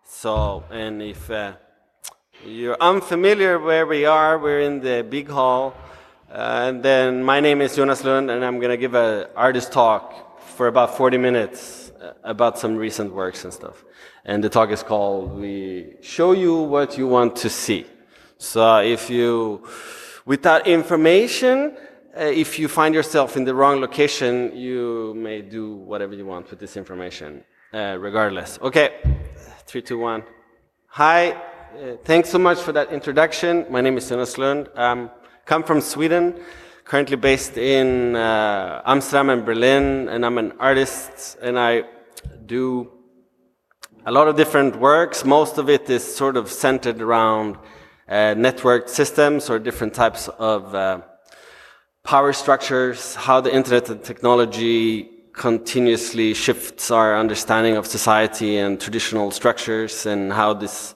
So, and if you're unfamiliar where we are, we're in the big hall. And then my name is Jonas Lund, and I'm going to give an artist talk for about 40 minutes about some recent works and stuff. And the talk is called "We Show You What You Want to See." So if you, with that information, if you find yourself in the wrong location, you may do whatever you want with this information, regardless. Okay, 3, 2, 1. Hi, thanks so much for that introduction. My name is Jonas Lund. Come from Sweden, currently based in Amsterdam and Berlin, and I'm an artist, and I do a lot of different works. Most of it is sort of centered around networked systems or different types of power structures, how the internet and technology continuously shifts our understanding of society and traditional structures, and how this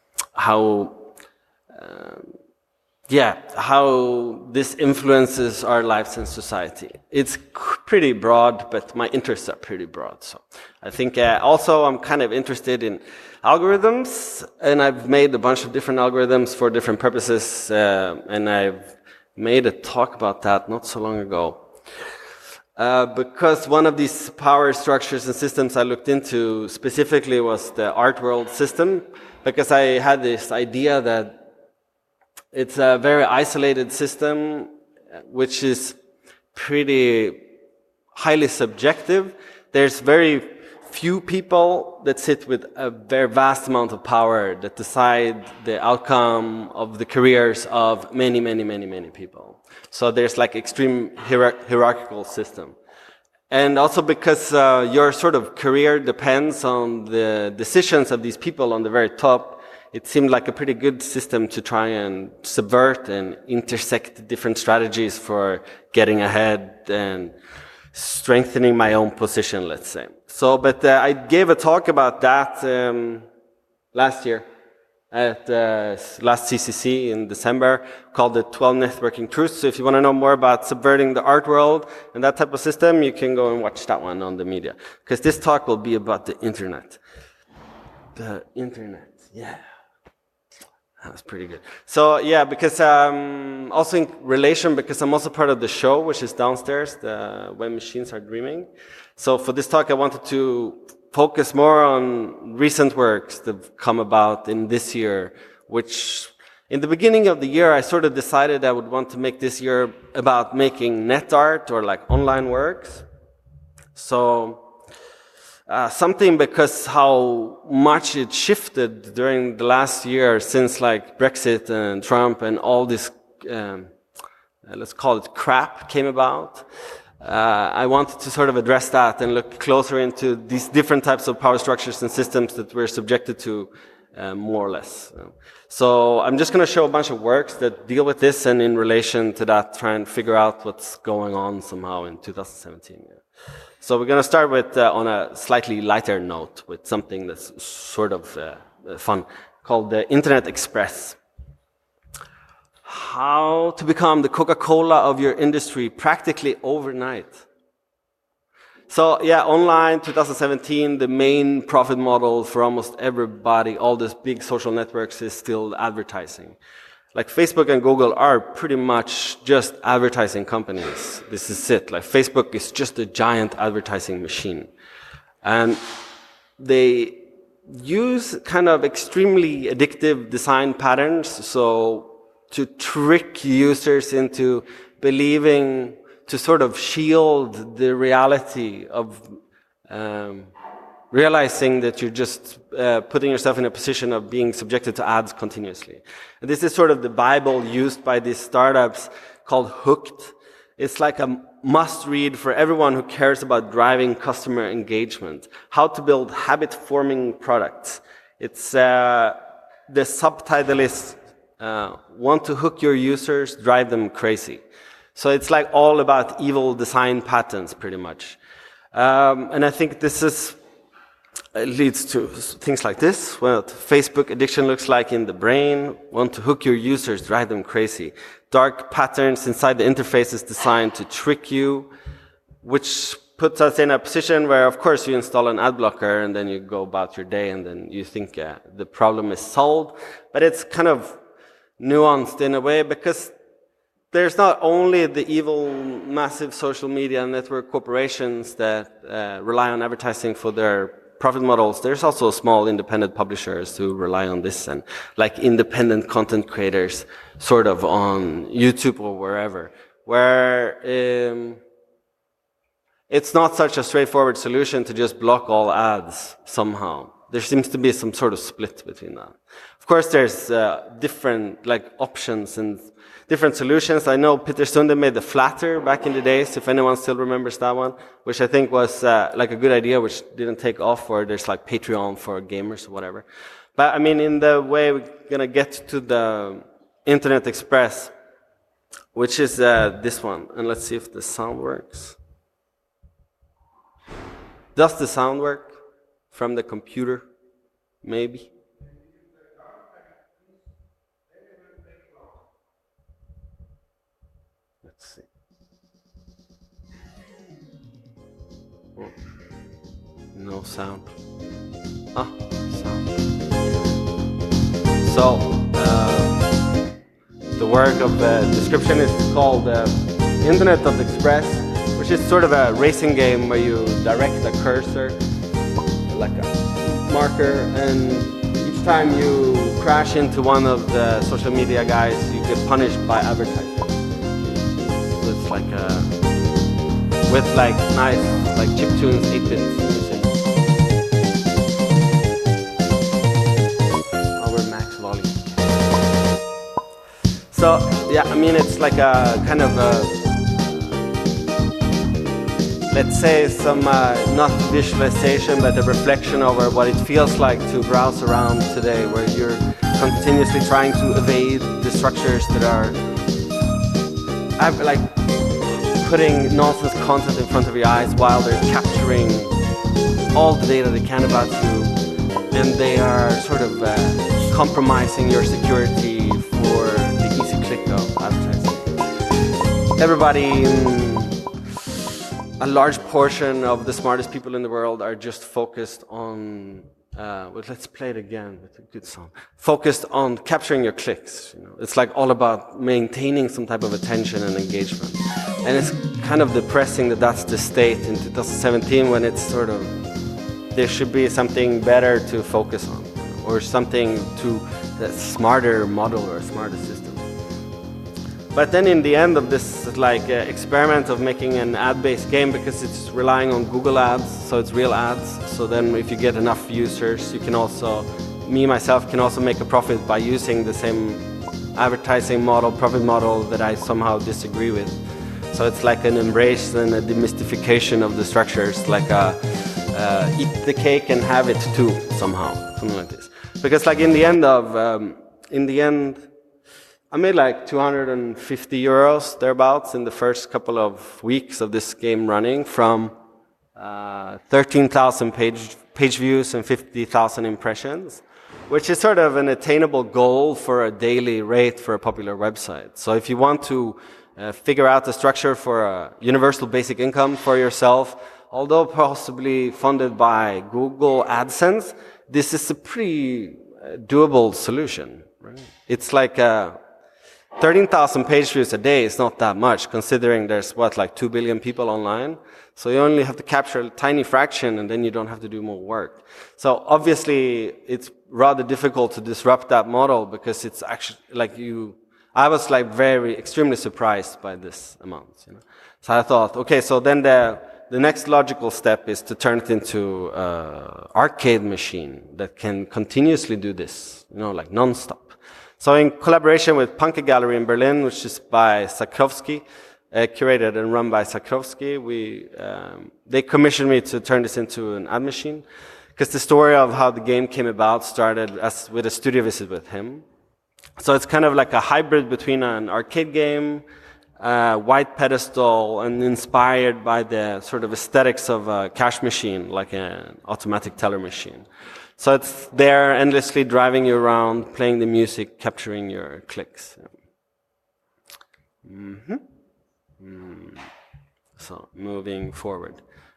influences our lives and society. It's pretty broad, but my interests are pretty broad. So I think also I'm kind of interested in algorithms, and I've made a bunch of different algorithms for different purposes, and I've made a talk about that not so long ago. Because one of these power structures and systems I looked into specifically was the art world system, because I had this idea that it's a very isolated system, which is pretty highly subjective. There's very few people that sit with a very vast amount of power that decide the outcome of the careers of many, many, many, many people. So there's like extreme hierarchical system. And also because your sort of career depends on the decisions of these people on the very top, it seemed like a pretty good system to try and subvert and intersect different strategies for getting ahead and strengthening my own position, let's say. So, but I gave a talk about that last year at last CCC in December, called the 12 Networking Truths. So if you want to know more about subverting the art world and that type of system, you can go and watch that one on the media. Because this talk will be about the internet. The internet, yeah. That was pretty good. So yeah, because also in relation, because I'm also part of the show, which is downstairs, the When Machines Are Dreaming. So for this talk, I wanted to focus more on recent works that have come about in this year, which in the beginning of the year, I sort of decided I would want to make this year about making net art or like online works. So something because how much it shifted during the last year since like Brexit and Trump and all this, let's call it crap came about. I wanted to sort of address that and look closer into these different types of power structures and systems that we're subjected to, more or less. So I'm just going to show a bunch of works that deal with this, and in relation to that, try and figure out what's going on somehow in 2017. Yeah. So we're going to start with, on a slightly lighter note, with something that's sort of fun, called the Internet Express. How to become the Coca-Cola of your industry practically overnight. So yeah, online 2017, the main profit model for almost everybody, all these big social networks, is still advertising. Like Facebook and Google are pretty much just advertising companies. This is it. Like Facebook is just a giant advertising machine. And they use kind of extremely addictive design patterns, so to trick users into believing, to sort of shield the reality of realizing that you're just putting yourself in a position of being subjected to ads continuously. And this is sort of the Bible used by these startups called Hooked. It's like a must-read for everyone who cares about driving customer engagement. How to build habit-forming products. It's the subtitle is want to hook your users, drive them crazy. So it's like all about evil design patterns, pretty much. And I think this is leads to things like this. What Facebook addiction looks like in the brain. Want to hook your users, drive them crazy. Dark patterns inside the interface is designed to trick you, which puts us in a position where, of course, you install an ad blocker and then you go about your day and then you think the problem is solved. But it's kind of nuanced in a way because there's not only the evil, massive social media network corporations that rely on advertising for their profit models. There's also small independent publishers who rely on this, and like independent content creators sort of on YouTube or wherever, where it's not such a straightforward solution to just block all ads somehow. There seems to be some sort of split between that. Of course, there's different options and different solutions. I know Peter Sunde made the Flatter back in the days, if anyone still remembers that one, which I think was a good idea, which didn't take off, or there's Patreon for gamers or whatever. But I mean, in the way we're going to get to the Internet Express, which is this one. And let's see if the sound works. Does the sound work from the computer? Maybe. Let's see. Oh. No sound. Ah, sound. So, the work of the description is called Internet of Express, which is sort of a racing game where you direct a cursor, like a marker, and each time you crash into one of the social media guys, you get punished by advertising. So it's with nice chiptunes 8-bit music. Our max volume. So yeah, I mean it's like a kind of let's say some not visualization, but a reflection over what it feels like to browse around today, where you're continuously trying to evade the structures that are putting nonsense content in front of your eyes while they're capturing all the data they can about you, and they are sort of compromising your security for the easy click of advertising. Everybody, a large portion of the smartest people in the world are just focused on, let's play it again with a good song. Focused on capturing your clicks. It's all about maintaining some type of attention and engagement. And it's kind of depressing that that's the state in 2017, when it's sort of, there should be something better to focus on, or something to a smarter model or a smarter system. But then in the end of this experiment of making an ad-based game, because it's relying on Google ads, so it's real ads, so then if you get enough users, you can also, myself can also make a profit by using the same advertising model, profit model that I somehow disagree with. So it's like an embrace and a demystification of the structures, like eat the cake and have it too, somehow, something like this. Because in the end, I made 250 euros, thereabouts, in the first couple of weeks of this game running, from 13,000 page views and 50,000 impressions, which is sort of an attainable goal for a daily rate for a popular website. So if you want to figure out the structure for a universal basic income for yourself, although possibly funded by Google AdSense, this is a pretty doable solution. Right? It's 13,000 page views a day is not that much, considering there's 2 billion people online. So you only have to capture a tiny fraction, and then you don't have to do more work. So obviously, it's rather difficult to disrupt that model, because it's actually I was extremely surprised by this amount. So I thought, okay, so then the next logical step is to turn it into an arcade machine that can continuously do this, non-stop. So in collaboration with Punke Gallery in Berlin, which is by Sakrovsky, curated and run by Sakrovsky, they commissioned me to turn this into an ad machine, because the story of how the game came about started with a studio visit with him. So it's kind of like a hybrid between an arcade game, white pedestal, and inspired by the sort of aesthetics of a cash machine, like an automatic teller machine. So it's there endlessly driving you around, playing the music, capturing your clicks. So moving forward.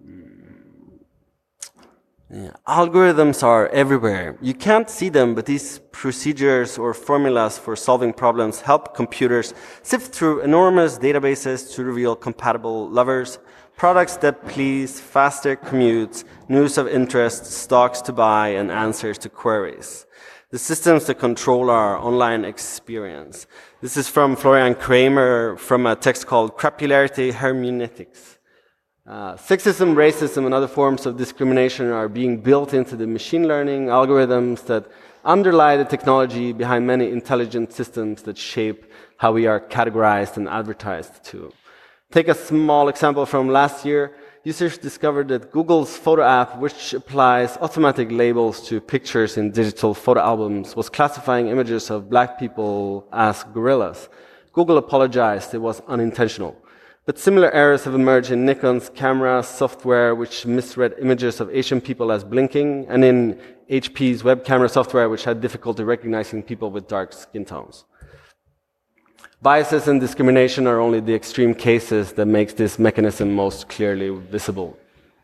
Algorithms are everywhere. You can't see them, but these procedures or formulas for solving problems help computers sift through enormous databases to reveal compatible lovers, products that please, faster commutes, news of interest, stocks to buy, and answers to queries. The systems that control our online experience. This is from Florian Kramer from a text called Crapularity Hermeneutics. Sexism, racism, and other forms of discrimination are being built into the machine learning algorithms that underlie the technology behind many intelligent systems that shape how we are categorized and advertised to. Take a small example from last year. Users discovered that Google's photo app, which applies automatic labels to pictures in digital photo albums, was classifying images of black people as gorillas. Google apologized, it was unintentional. But similar errors have emerged in Nikon's camera software, which misread images of Asian people as blinking, and in HP's web camera software, which had difficulty recognizing people with dark skin tones. Biases and discrimination are only the extreme cases that makes this mechanism most clearly visible.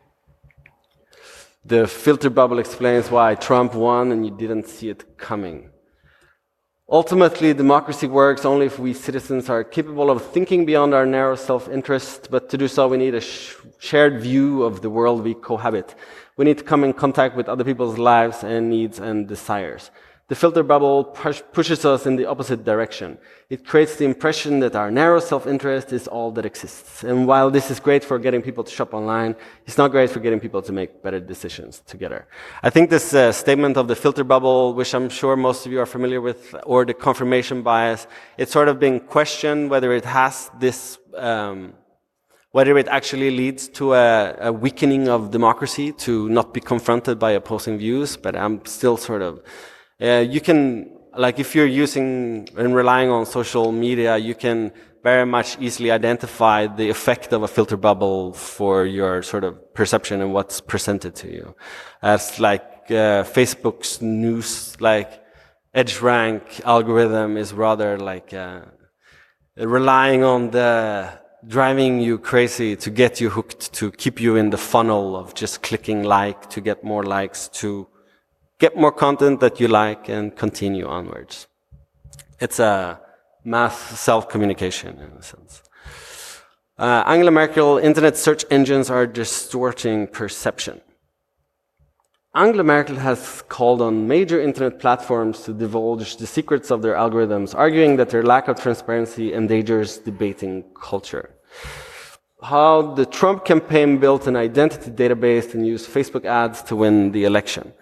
The filter bubble explains why Trump won and you didn't see it coming. Ultimately, democracy works only if we citizens are capable of thinking beyond our narrow self-interest, but to do so we need a shared view of the world we cohabit. We need to come in contact with other people's lives and needs and desires. The filter bubble pushes us in the opposite direction. It creates the impression that our narrow self-interest is all that exists. And while this is great for getting people to shop online, it's not great for getting people to make better decisions together. I think this statement of the filter bubble, which I'm sure most of you are familiar with, or the confirmation bias, it's sort of been questioned whether it has this, whether it actually leads to a weakening of democracy to not be confronted by opposing views, but I'm still sort of... you can, like if you're using and relying on social media, you can very much easily identify the effect of a filter bubble for your sort of perception and what's presented to you. As like Facebook's news, like EdgeRank algorithm is rather like relying on the driving you crazy to get you hooked, to keep you in the funnel of just clicking like to get more likes, to get more content that you like and continue onwards. It's a mass self-communication in a sense. Angela Merkel, internet search engines are distorting perception. Angela Merkel has called on major internet platforms to divulge the secrets of their algorithms, arguing that their lack of transparency endangers debating culture. How the Trump campaign built an identity database and used Facebook ads to win the election.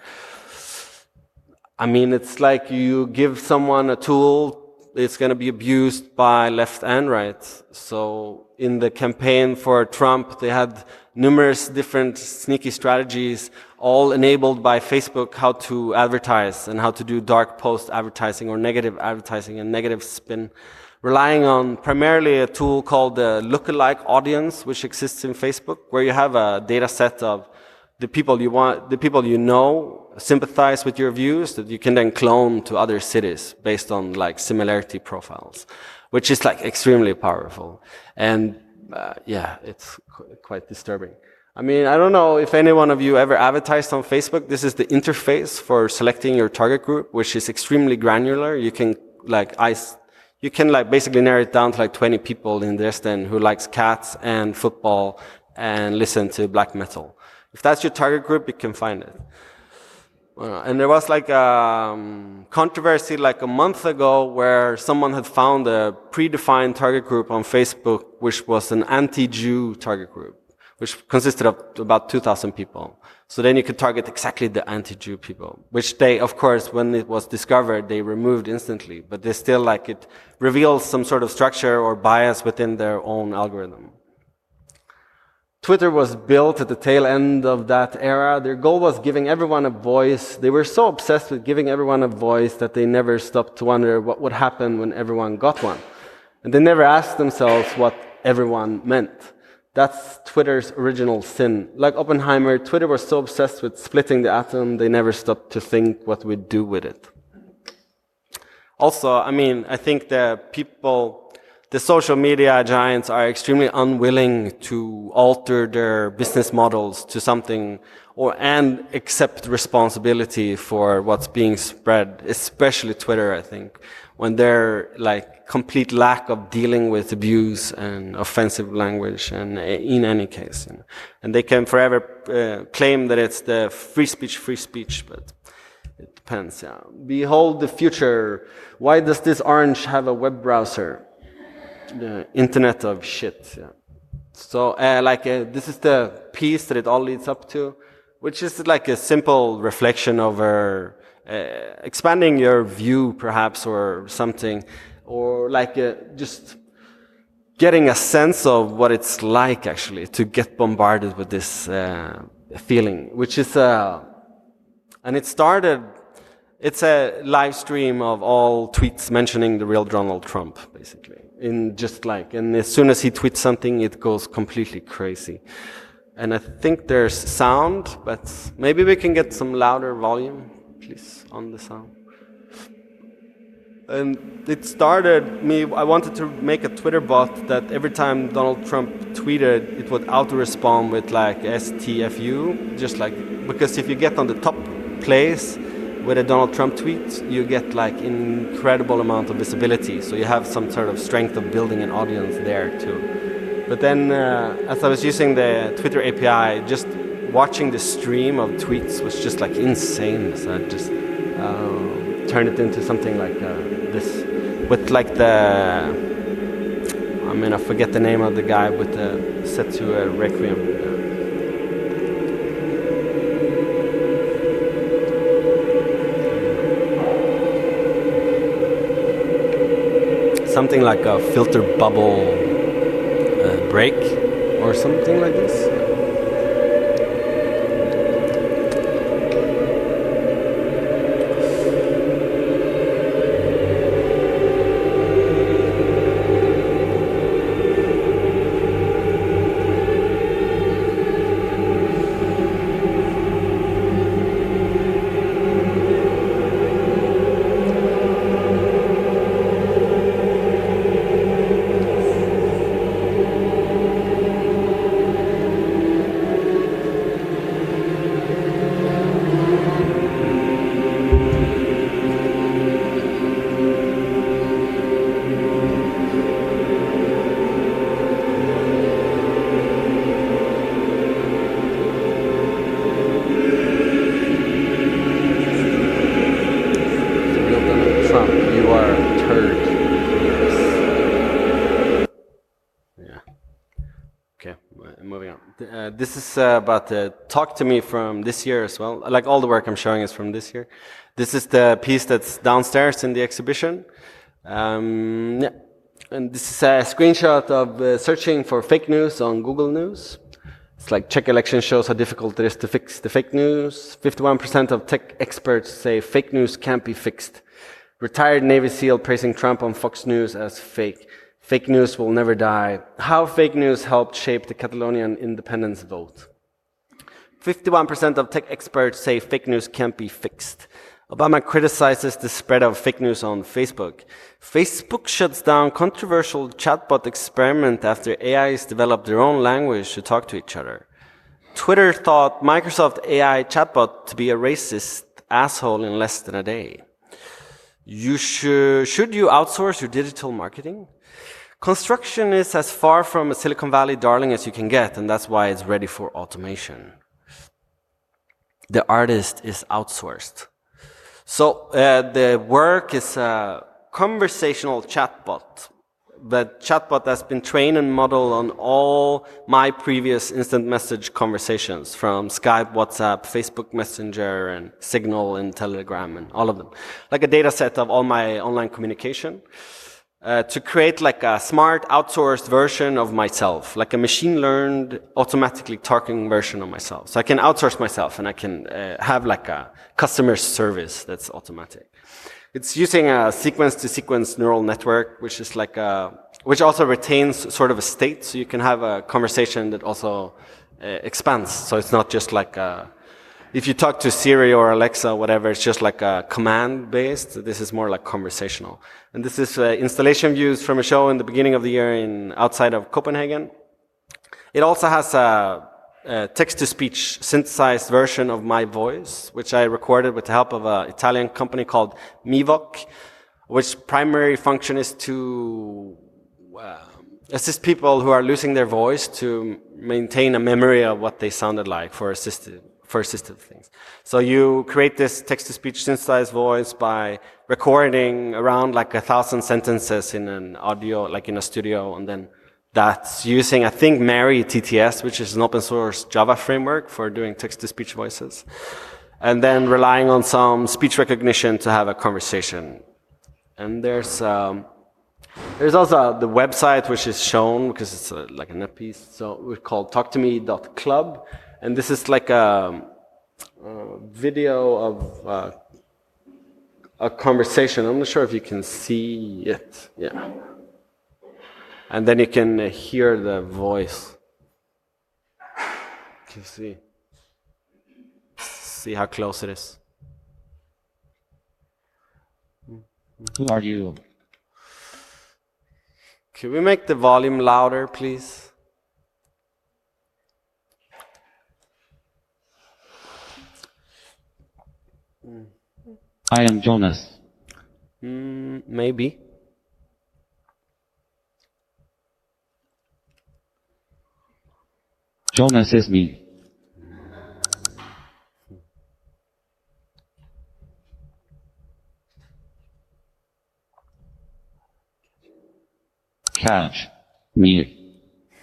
I mean, it's like you give someone a tool, it's going to be abused by left and right. So in the campaign for Trump, they had numerous different sneaky strategies, all enabled by Facebook, how to advertise and how to do dark post advertising or negative advertising and negative spin, relying on primarily a tool called the lookalike audience, which exists in Facebook, where you have a data set of the people you want, the people you know sympathize with your views that you can then clone to other cities based on like similarity profiles, which is like extremely powerful. And yeah, it's quite disturbing. I mean, I don't know if any one of you ever advertised on Facebook. This is the interface for selecting your target group, which is extremely granular. You can like basically narrow it down to like 20 people in Dresden who likes cats and football and listen to black metal. If that's your target group, you can find it. And there was like a controversy like a month ago where someone had found a predefined target group on Facebook, which was an anti-Jew target group, which consisted of about 2,000 people. So then you could target exactly the anti-Jew people, which they, of course, when it was discovered, they removed instantly. But they still like it reveals some sort of structure or bias within their own algorithm. Twitter was built at the tail end of that era. Their goal was giving everyone a voice. They were so obsessed with giving everyone a voice that they never stopped to wonder what would happen when everyone got one. And they never asked themselves what everyone meant. That's Twitter's original sin. Like Oppenheimer, Twitter was so obsessed with splitting the atom, they never stopped to think what we'd do with it. Also, I mean, I think the people the social media giants are extremely unwilling to alter their business models to something and accept responsibility for what's being spread, especially Twitter, I think, when they're like complete lack of dealing with abuse and offensive language, and in any case, and they can forever claim that it's the free speech, but it depends. Yeah. Behold the future. Why does this orange have a web browser? The Internet of shit. Yeah. So, this is the piece that it all leads up to, which is like a simple reflection over expanding your view, perhaps, or something, or like just getting a sense of what it's like actually to get bombarded with this feeling, which is and it started. It's a live stream of all tweets mentioning the real Donald Trump, basically. And as soon as he tweets something, it goes completely crazy. And I think there's sound, but maybe we can get some louder volume, please, on the sound. And it started me, I wanted to make a Twitter bot that every time Donald Trump tweeted, it would auto-respond with like STFU, just like, because if you get on the top place with a Donald Trump tweet, you get like incredible amount of visibility. So you have some sort of strength of building an audience there too. But then as I was using the Twitter API, just watching the stream of tweets was just like insane. So I just turned it into something like this, with like I forget the name of the guy with the set to a Requiem. Something like a filter bubble break or something like this. This is about the Talk to Me from this year as well. Like all the work I'm showing is from this year. This is the piece that's downstairs in the exhibition. Yeah. And this is a screenshot of searching for fake news on Google News. It's like Czech election shows how difficult it is to fix the fake news. 51% of tech experts say fake news can't be fixed. Retired Navy SEAL praising Trump on Fox News as fake. Fake news will never die. How fake news helped shape the Catalonian independence vote. 51% of tech experts say fake news can't be fixed. Obama criticizes the spread of fake news on Facebook. Facebook shuts down controversial chatbot experiment after AIs developed their own language to talk to each other. Twitter thought Microsoft AI chatbot to be a racist asshole in less than a day. Should you outsource your digital marketing? Construction is as far from a Silicon Valley darling as you can get, and that's why it's ready for automation. The artist is outsourced. So the work is a conversational chatbot. That chatbot has been trained and modeled on all my previous instant message conversations from Skype, WhatsApp, Facebook Messenger, and Signal and Telegram, and all of them. Like a data set of all my online communication. To create like a smart outsourced version of myself, like a machine learned automatically talking version of myself. So I can outsource myself and I can have like a customer service that's automatic. It's using a sequence to sequence neural network, which is like which also retains sort of a state. So you can have a conversation that also expands. So it's not just like if you talk to Siri or Alexa, whatever, it's just like a command based. This is more like conversational. And this is installation views from a show in the beginning of the year outside of Copenhagen. It also has a text-to-speech synthesized version of my voice, which I recorded with the help of an Italian company called Mivoc, which primary function is to assist people who are losing their voice to maintain a memory of what they sounded like for assistive things. So you create this text-to-speech synthesized voice by recording around like 1,000 sentences in an audio, like in a studio, and then that's using, I think, Mari TTS, which is an open source Java framework for doing text-to-speech voices, and then relying on some speech recognition to have a conversation. And there's also the website, which is shown because it's like a net piece. So we're called talktome.club, and this is like a video of a conversation. I'm not sure if you can see it. Yeah. And then you can hear the voice. You can see how close it is. Who are you? Could we make the volume louder, please? I am Jonas. Maybe. Jonas is me. Catch me.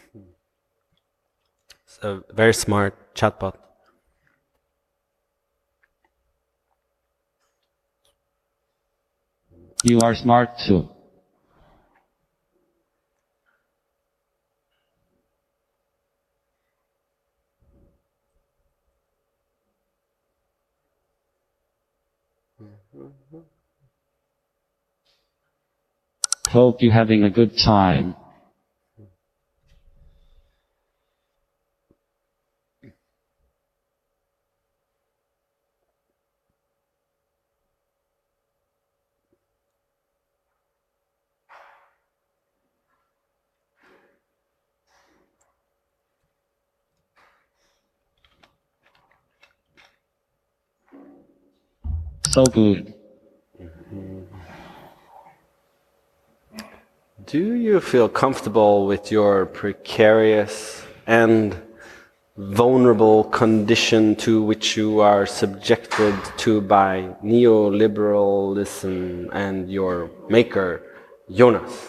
It's a very smart chatbot. You are smart too. Hope you're having a good time. So good. Do you feel comfortable with your precarious and vulnerable condition to which you are subjected to by neoliberalism and your maker, Jonas?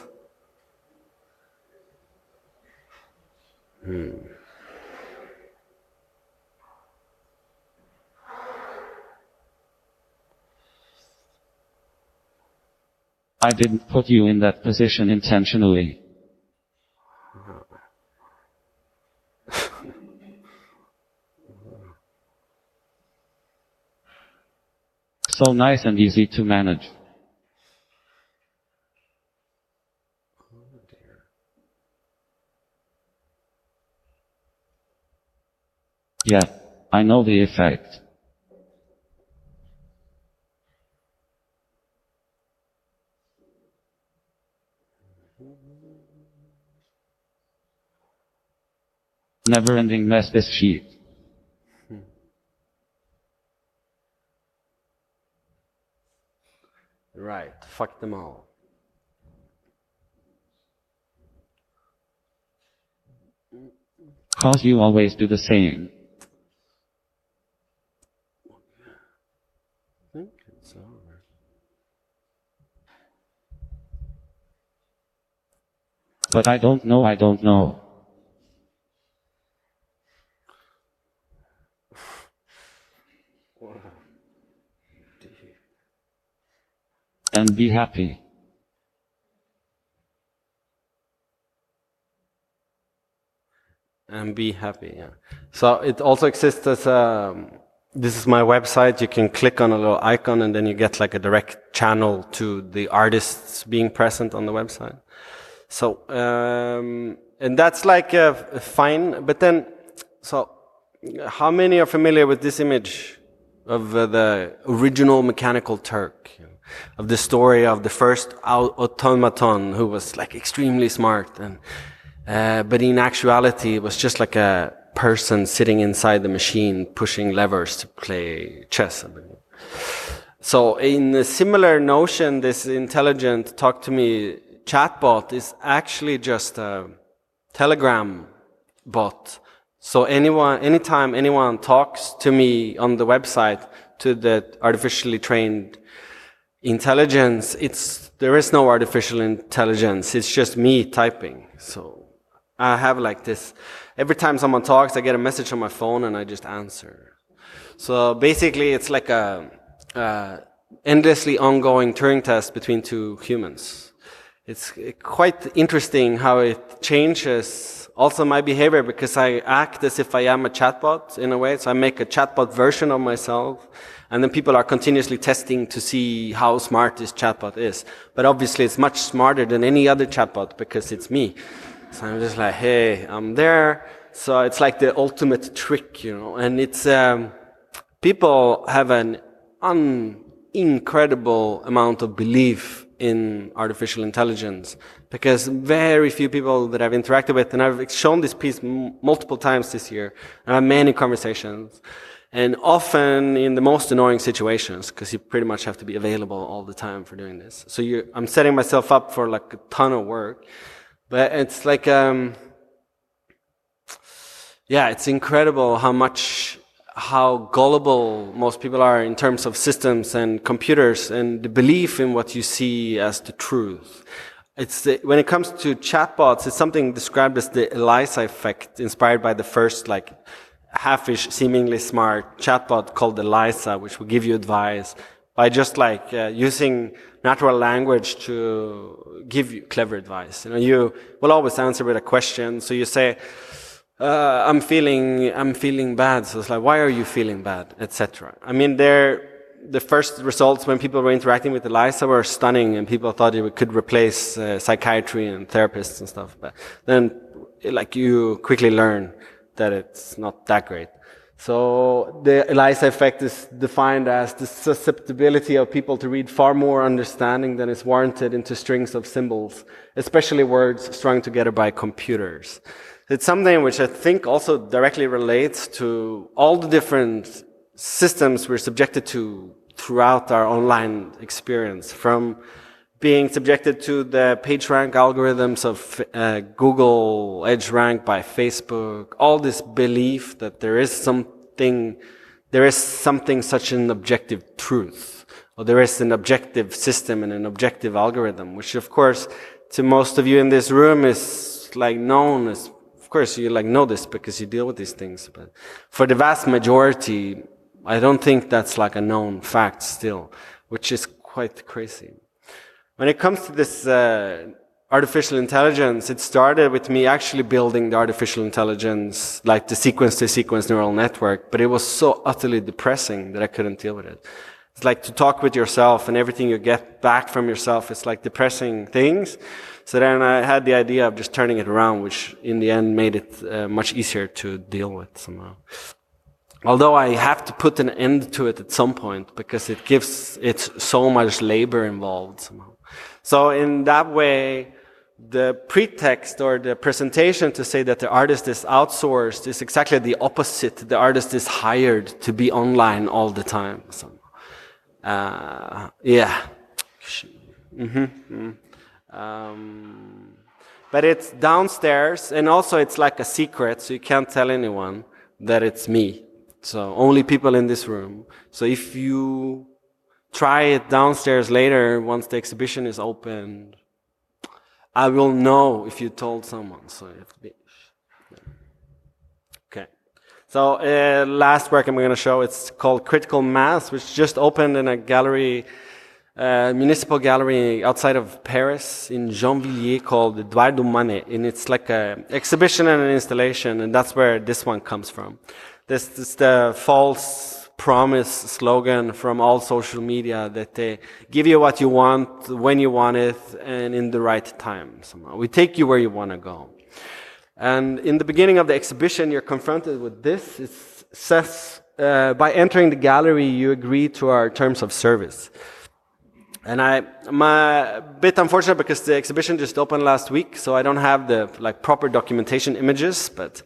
I didn't put you in that position intentionally. So nice and easy to manage. Yeah, I know the effect. Never-ending mess this sheet. Right, fuck them all. Cause you always do the same. I think it's over. But I don't know. And be happy. And be happy, yeah. So it also exists as this is my website. You can click on a little icon and then you get like a direct channel to the artists being present on the website. So, and that's like fine, but then, so how many are familiar with this image of the original Mechanical Turk? Of the story of the first automaton who was like extremely smart, and but in actuality it was just like a person sitting inside the machine pushing levers to play chess. So in a similar notion, this intelligent talk to me chatbot is actually just a Telegram bot. So anytime anyone talks to me on the website, to the artificially trained intelligence, there is no artificial intelligence. It's just me typing. So I have like this. Every time someone talks, I get a message on my phone and I just answer. So basically, it's like a endlessly ongoing Turing test between two humans. It's quite interesting how it changes also my behavior, because I act as if I am a chatbot in a way. So I make a chatbot version of myself. And then people are continuously testing to see how smart this chatbot is. But obviously it's much smarter than any other chatbot because it's me. So I'm just like, hey, I'm there. So it's like the ultimate trick, And it's, people have an incredible amount of belief in artificial intelligence, because very few people that I've interacted with, and I've shown this piece multiple times this year, and I have many conversations. And often in the most annoying situations, because you pretty much have to be available all the time for doing this. So I'm setting myself up for like a ton of work. But it's like, it's incredible how gullible most people are in terms of systems and computers and the belief in what you see as the truth. When it comes to chatbots, it's something described as the Eliza effect, inspired by the first halfish, seemingly smart chatbot called Eliza, which will give you advice by just using natural language to give you clever advice. You will always answer with a question. So you say, I'm feeling bad. So it's like, why are you feeling bad, etc. I mean, the first results when people were interacting with Eliza were stunning, and people thought it could replace psychiatry and therapists and stuff. But then, you quickly learn that it's not that great. So the Eliza effect is defined as the susceptibility of people to read far more understanding than is warranted into strings of symbols, especially words strung together by computers. It's something which I think also directly relates to all the different systems we're subjected to throughout our online experience, from being subjected to the PageRank algorithms of Google, EdgeRank by Facebook, all this belief that there is something such an objective truth, or there is an objective system and an objective algorithm, which of course to most of you in this room is known as, of course you know this because you deal with these things, but for the vast majority, I don't think that's a known fact still, which is quite crazy. When it comes to this artificial intelligence, it started with me actually building the artificial intelligence, like the sequence-to-sequence neural network, but it was so utterly depressing that I couldn't deal with it. It's like to talk with yourself, and everything you get back from yourself is like depressing things. So then I had the idea of just turning it around, which in the end made it much easier to deal with somehow. Although I have to put an end to it at some point, because it's so much labor involved somehow. So in that way, the pretext or the presentation to say that the artist is outsourced is exactly the opposite. The artist is hired to be online all the time. So, but it's downstairs, and also it's like a secret, so you can't tell anyone that it's me. So only people in this room. So if you try it downstairs later, once the exhibition is opened, I will know if you told someone. So you have to be. Okay. So last work I'm going to show, it's called Critical Mass, which just opened in a gallery, municipal gallery outside of Paris in Gennevilliers called Edouard Manet. And it's like an exhibition and an installation, and that's where this one comes from. This is the false promise slogan from all social media, that they give you what you want, when you want it, and in the right time somehow. We take you where you want to go. And in the beginning of the exhibition, you're confronted with this. It's says, by entering the gallery, you agree to our terms of service. And I'm a bit unfortunate because the exhibition just opened last week, so I don't have the proper documentation images, but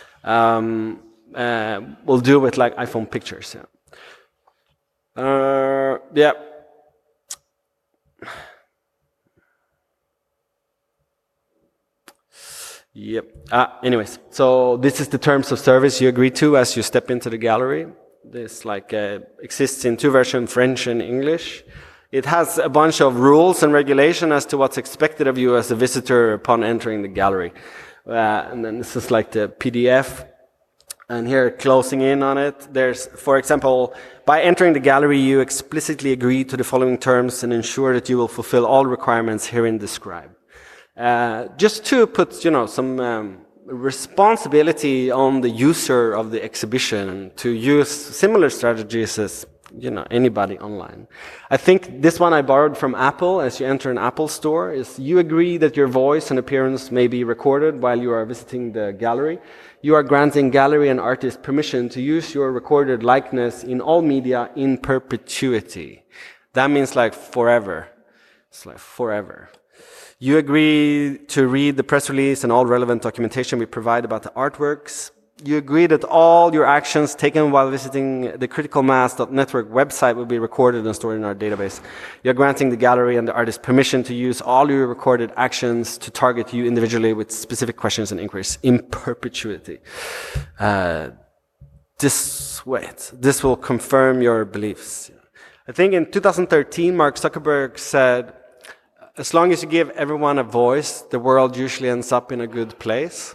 we'll do with iPhone pictures. Yeah. Yep. Anyways, so this is the terms of service you agree to as you step into the gallery. This exists in two versions, French and English. It has a bunch of rules and regulation as to what's expected of you as a visitor upon entering the gallery. And then this is the PDF. And here, closing in on it, there's, for example, by entering the gallery, you explicitly agree to the following terms and ensure that you will fulfill all requirements herein described. Just to put, some responsibility on the user of the exhibition to use similar strategies as anybody online. I think this one I borrowed from Apple. As you enter an Apple store, is you agree that your voice and appearance may be recorded while you are visiting the gallery. You are granting gallery and artist permission to use your recorded likeness in all media in perpetuity. That means forever. It's forever. You agree to read the press release and all relevant documentation we provide about the artworks. You agree that all your actions taken while visiting the criticalmass.network website will be recorded and stored in our database. You're granting the gallery and the artist permission to use all your recorded actions to target you individually with specific questions and inquiries in perpetuity. This will confirm your beliefs. I think in 2013, Mark Zuckerberg said, as long as you give everyone a voice, the world usually ends up in a good place.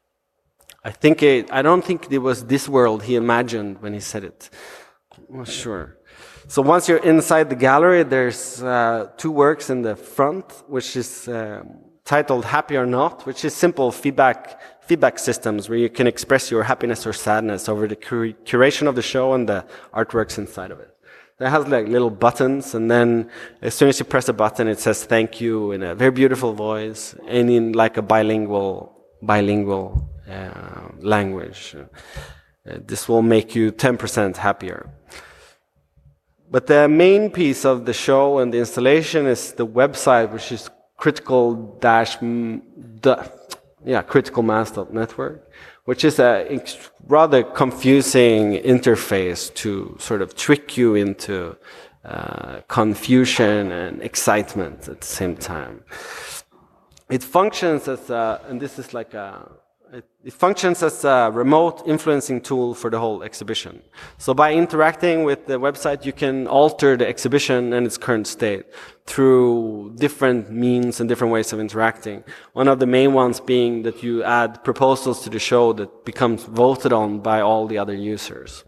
I don't think it was this world he imagined when he said it. I'm not sure. So once you're inside the gallery, there's two works in the front, which is titled Happy or Not, which is simple feedback systems where you can express your happiness or sadness over the curation of the show and the artworks inside of it. It has little buttons, and then as soon as you press a button, it says thank you in a very beautiful voice and in a bilingual language. This will make you 10% happier. But the main piece of the show and the installation is the website, which is criticalmass.network, which is a rather confusing interface to sort of trick you into confusion and excitement at the same time. It functions as it functions as a remote influencing tool for the whole exhibition. So by interacting with the website, you can alter the exhibition and its current state through different means and different ways of interacting. One of the main ones being that you add proposals to the show that becomes voted on by all the other users.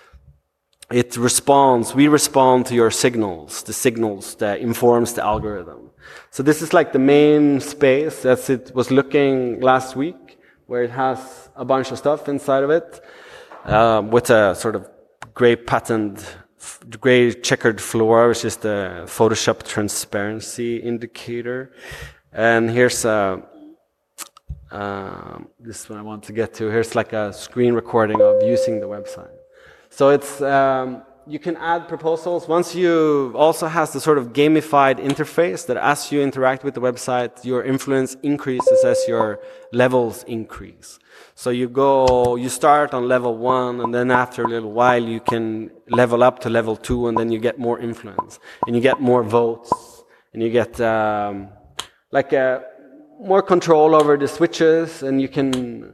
We respond to your signals, the signals that informs the algorithm. So this is the main space as it was looking last week, where it has a bunch of stuff inside of it, with a sort of gray checkered floor, which is the Photoshop transparency indicator. And here's this is what I want to get to. Here's a screen recording of using the website. So it's you can add proposals. Once you also has the sort of gamified interface that as you interact with the website, your influence increases as your levels increase. So you start on level 1, and then after a little while you can level up to level 2, and then you get more influence, and you get more votes, and you get more control over the switches, and you can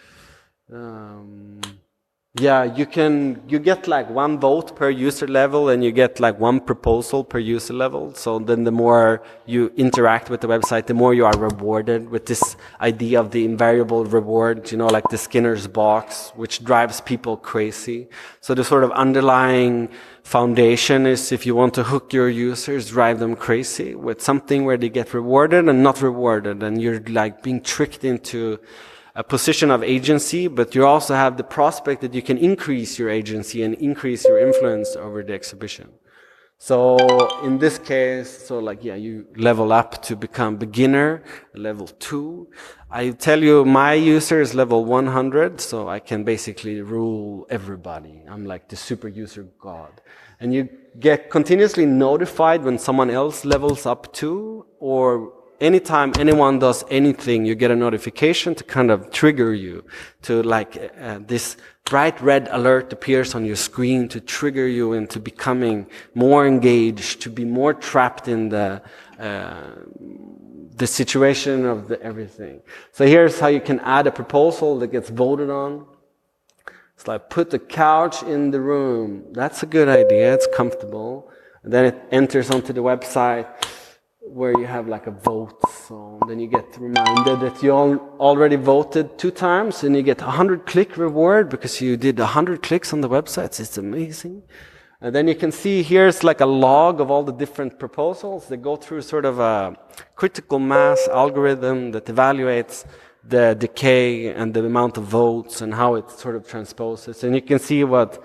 you get 1 vote per user level, and you get 1 proposal per user level. So then the more you interact with the website, the more you are rewarded with this idea of the invariable reward, the Skinner's box, which drives people crazy. So the sort of underlying foundation is, if you want to hook your users, drive them crazy with something where they get rewarded and not rewarded, and you're being tricked into a position of agency, but you also have the prospect that you can increase your agency and increase your influence over the exhibition. So in this case, so like, yeah, you level up to become beginner, level 2. I tell you, my user is level 100, so I can basically rule everybody. I'm like the super user god. And you get continuously notified when someone else levels up too, or anytime anyone does anything, you get a notification to kind of trigger you to like this bright red alert appears on your screen to trigger you into becoming more engaged, to be more trapped in the situation of everything. So here's how you can add a proposal that gets voted on. It's like, put the couch in the room. That's a good idea. It's comfortable. And then it enters onto the website where you have like a vote. So then you get reminded that you already voted 2 times and you get 100 click reward because you did 100 clicks on the websites. It's amazing. And then you can see here's like a log of all the different proposals. They go through sort of a critical mass algorithm that evaluates the decay and the amount of votes and how it sort of transposes. And you can see what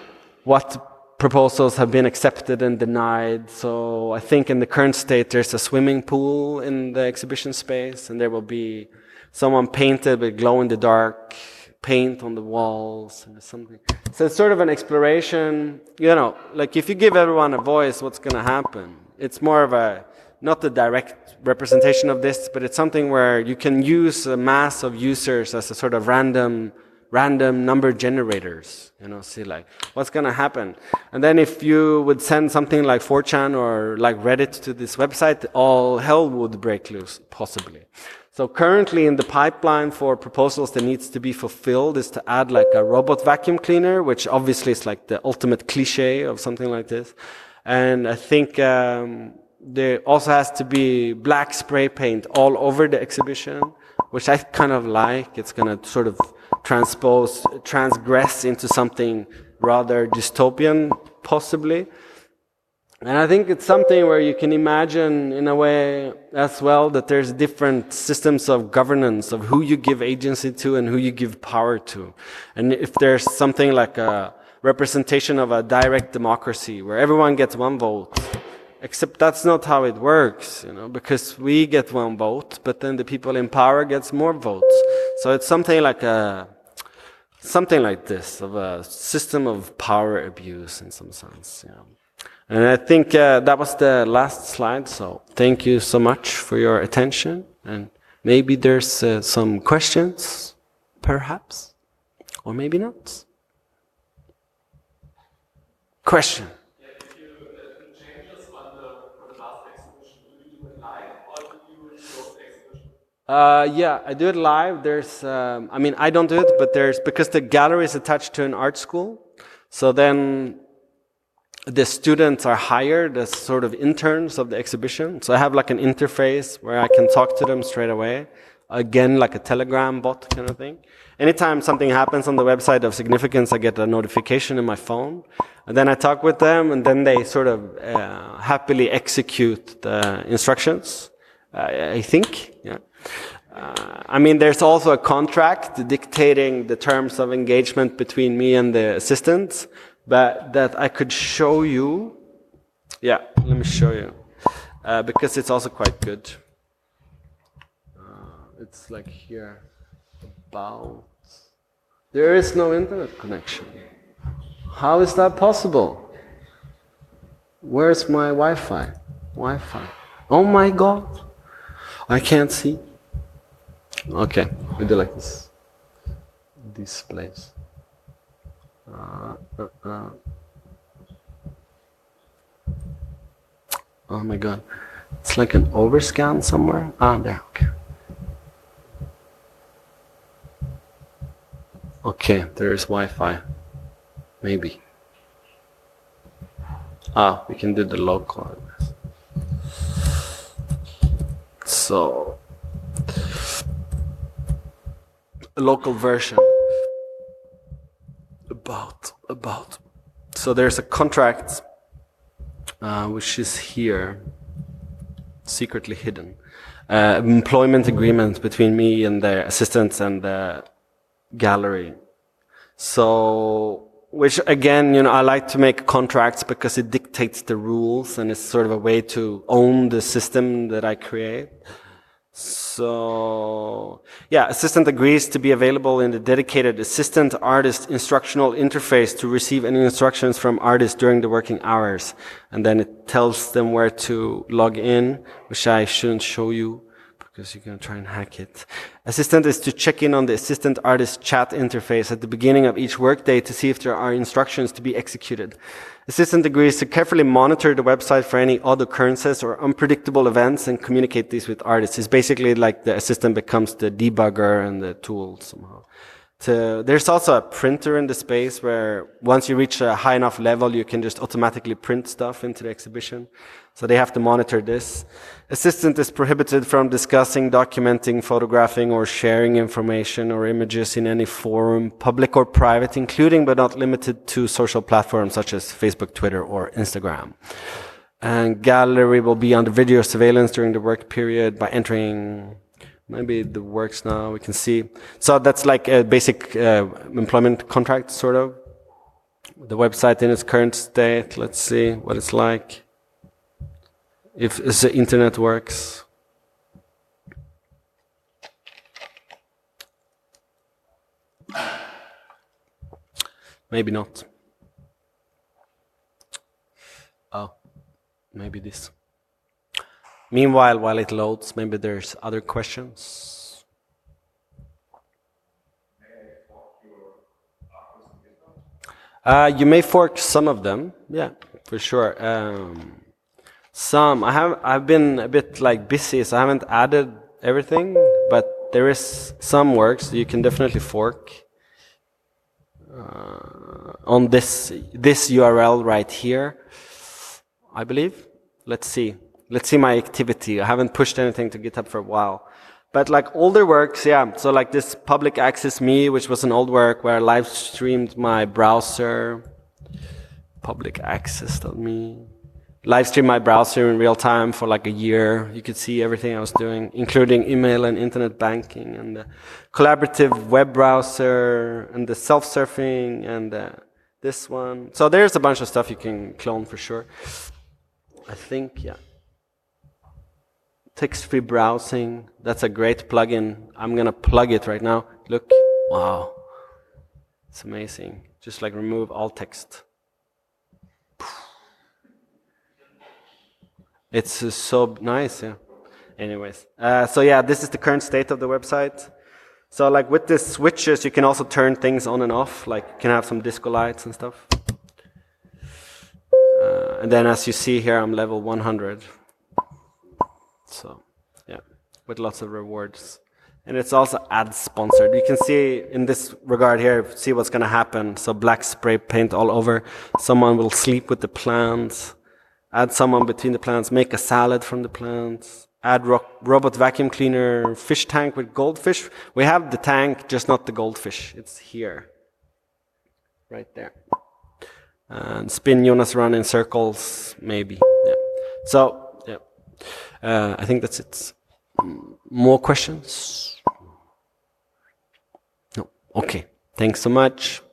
proposals have been accepted and denied. So I think in the current state there's a swimming pool in the exhibition space, and there will be someone painted with glow-in-the-dark paint on the walls and something. So it's sort of an exploration, you know, like if you give everyone a voice, what's going to happen? It's more of a, not the direct representation of this, but it's something where you can use a mass of users as a sort of random number generators, you know, see like what's going to happen. And then if you would send something like 4chan or like Reddit to this website, all hell would break loose, possibly. So currently in the pipeline for proposals that needs to be fulfilled is to add like a robot vacuum cleaner, which obviously is like the ultimate cliche of something like this. And I think there also has to be black spray paint all over the exhibition, which I kind of like. It's going to sort of transgress into something rather dystopian, possibly. And I think it's something where you can imagine in a way as well that there's different systems of governance of who you give agency to and who you give power to. And if there's something like a representation of a direct democracy where everyone gets 1 vote, except that's not how it works, you know, because we get 1 vote, but then the people in power gets more votes. So it's something like this, of a system of power abuse in some sense, yeah. And I think that was the last slide, so thank you so much for your attention. And maybe there's some questions, perhaps, or maybe not. Question? If you do changes for the last exhibition, do you do it live or do you close the exhibition? Yeah, I do it live. There's, I mean, I don't do it, but because the gallery is attached to an art school, so then the students are hired as sort of interns of the exhibition. So I have like an interface where I can talk to them straight away. Again, like a Telegram bot kind of thing. Anytime something happens on the website of significance, I get a notification in my phone. And then I talk with them, and then they sort of happily execute the instructions, I think. Yeah. I mean, there's also a contract dictating the terms of engagement between me and the assistants, but that I could show you. Yeah, let me show you. Because it's also quite good. It's like here, about. There is no internet connection. How is that possible? Where's my Wi-Fi? Wi-Fi. Oh my God. I can't see. Okay, we do like this. Displays. Oh my God. It's like an overscan somewhere. Ah, there, okay. Okay, there is Wi-Fi. Maybe. Ah, we can do the local address. So, a local version. About. So there's a contract, which is here, secretly hidden. Employment agreement between me and the assistants and the gallery. So which again, I like to make contracts because it dictates the rules and it's sort of a way to own the system that I create. So, yeah, assistant agrees to be available in the dedicated assistant artist instructional interface to receive any instructions from artists during the working hours. And then it tells them where to log in, which I shouldn't show you because you're going to try and hack it. Assistant is to check in on the assistant artist chat interface at the beginning of each workday to see if there are instructions to be executed. Assistant agrees to carefully monitor the website for any odd occurrences or unpredictable events and communicate these with artists. It's basically like the assistant becomes the debugger and the tool somehow. There's also a printer in the space where once you reach a high enough level, you can just automatically print stuff into the exhibition. So they have to monitor this. Assistant is prohibited from discussing, documenting, photographing, or sharing information or images in any forum, public or private, including but not limited to social platforms such as Facebook, Twitter, or Instagram. And gallery will be under video surveillance during the work period by entering. Maybe it works now, we can see. So that's like a basic employment contract, sort of. The website in its current state, let's see what it's like. If the internet works. Maybe not. Oh, maybe this. Meanwhile, while it loads, maybe there's other questions. You may fork some of them, yeah, for sure. Some I've been a bit like busy, so I haven't added everything, but there is some works you can definitely fork on this URL right here, I believe. Let's see my activity. I haven't pushed anything to GitHub for a while. But like older works, yeah. So like this public access me, which was an old work where I live streamed my browser. Public access.me. Live streamed my browser in real time for like a year. You could see everything I was doing, including email and internet banking and the collaborative web browser and the self-surfing and this one. So there's a bunch of stuff you can clone for sure. I think, yeah. Text-free browsing, that's a great plugin. I'm gonna plug it right now. Look, wow, it's amazing. Just like remove all text. It's so nice, yeah. Anyways, so yeah, this is the current state of the website. So like with the switches, you can also turn things on and off. Like you can have some disco lights and stuff. And then as you see here, I'm level 100. So, yeah, with lots of rewards. And it's also ad sponsored. You can see in this regard here, see what's going to happen. So black spray paint all over. Someone will sleep with the plants. Add someone between the plants. Make a salad from the plants. Add robot vacuum cleaner. Fish tank with goldfish. We have the tank, just not the goldfish. It's here. Right there. And spin Jonas around in circles, maybe. Yeah. So, I think that's it. More questions? No. Okay. Thanks so much.